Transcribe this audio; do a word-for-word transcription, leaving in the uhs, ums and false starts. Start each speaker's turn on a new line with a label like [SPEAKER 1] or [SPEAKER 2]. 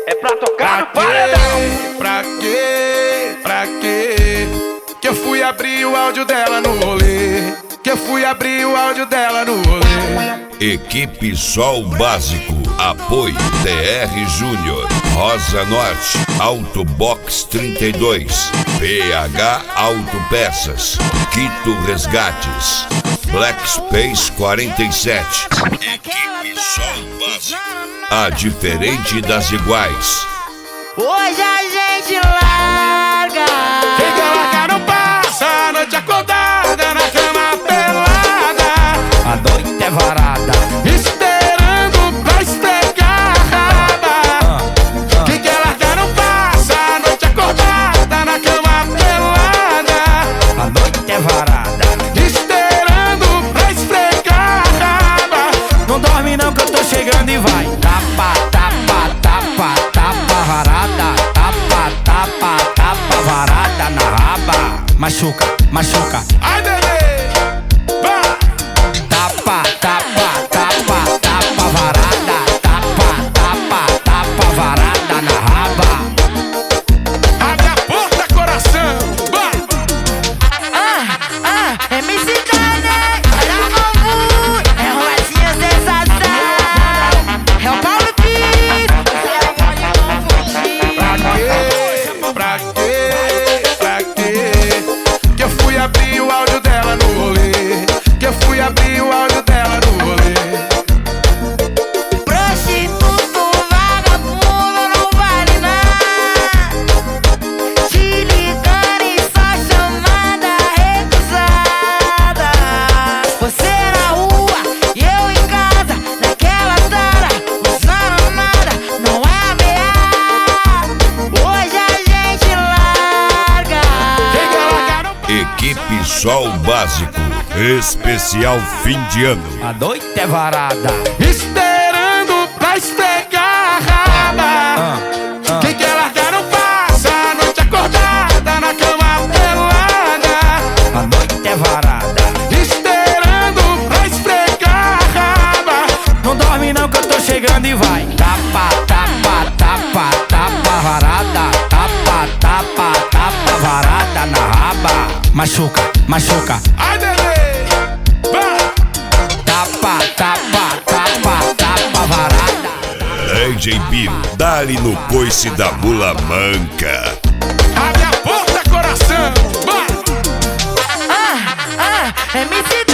[SPEAKER 1] É pra tocar no
[SPEAKER 2] Pra
[SPEAKER 1] paredão.
[SPEAKER 2] quê? Pra quê? Pra quê? Que eu fui abrir o áudio dela no rolê. Que eu fui abrir o áudio dela no rolê.
[SPEAKER 3] Equipe Sol Básico, apoio T R Júnior, Rosa Norte, Autobox trinta e dois, P H Autopeças, Quito Resgates, Black Space quarenta e sete. Equipe Sol Básico, a diferente das iguais.
[SPEAKER 4] Hoje a gente larga.
[SPEAKER 2] Quem quer largar não passa a noite acordada na cama pelada.
[SPEAKER 1] A noite é varada,
[SPEAKER 2] Esperando pra esfregar a raba. Quem quer largar não passa a noite acordada na cama pelada.
[SPEAKER 1] a noite é varada.
[SPEAKER 2] Esperando pra esfregar a raba.
[SPEAKER 1] Não dorme não que eu tô chegando e vai. Tapa, tapa, tapa, tapa varada. Tapa, tapa, tapa varada na raba. Machuca, machuca.
[SPEAKER 2] Ai, bebê, vai.
[SPEAKER 1] Tapa, tapa, tapa, tapa varada. Tapa, tapa, tapa varada na raba.
[SPEAKER 2] Abre a porta, coração, vai.
[SPEAKER 4] Ah, ah, M C Dane, olha o bambu. É o Rosinha Sensação. É o Paulo Pires. Você não pode confundir.
[SPEAKER 2] Pra quê? Pra quê? Pra quê? Que eu fui abrir o áudio dela no rolê. Que eu fui abrir o áudio dela no rolê.
[SPEAKER 4] Prostituto, vagabundo, não vale nada. Te ligando e só chamada recusada. Você na rua e eu em casa, naquela tara, usando nada, não é ameaça. Hoje a gente larga.
[SPEAKER 2] Quem quer largar não
[SPEAKER 3] Equipe Sol Básico, especial fim de ano.
[SPEAKER 1] A noite é varada.
[SPEAKER 2] Esperando pra esfregar a raba. Quem quer largar não passa a noite acordada na cama pelada.
[SPEAKER 1] A noite é varada.
[SPEAKER 2] Esperando pra esfregar a raba.
[SPEAKER 1] Não dorme não que eu tô chegando e vai. Tapa, tapa, tapa, tapa varada. Tapa, tapa, tapa varada na raba. Machuca, machuca.
[SPEAKER 2] Ai, bebê, vai.
[SPEAKER 1] Tapa, tapa, tapa, tapa varada.
[SPEAKER 3] D J Biro, dá-lhe no coice da mula manca.
[SPEAKER 2] Abre a porta, coração, vai.
[SPEAKER 4] Ah, ah, M C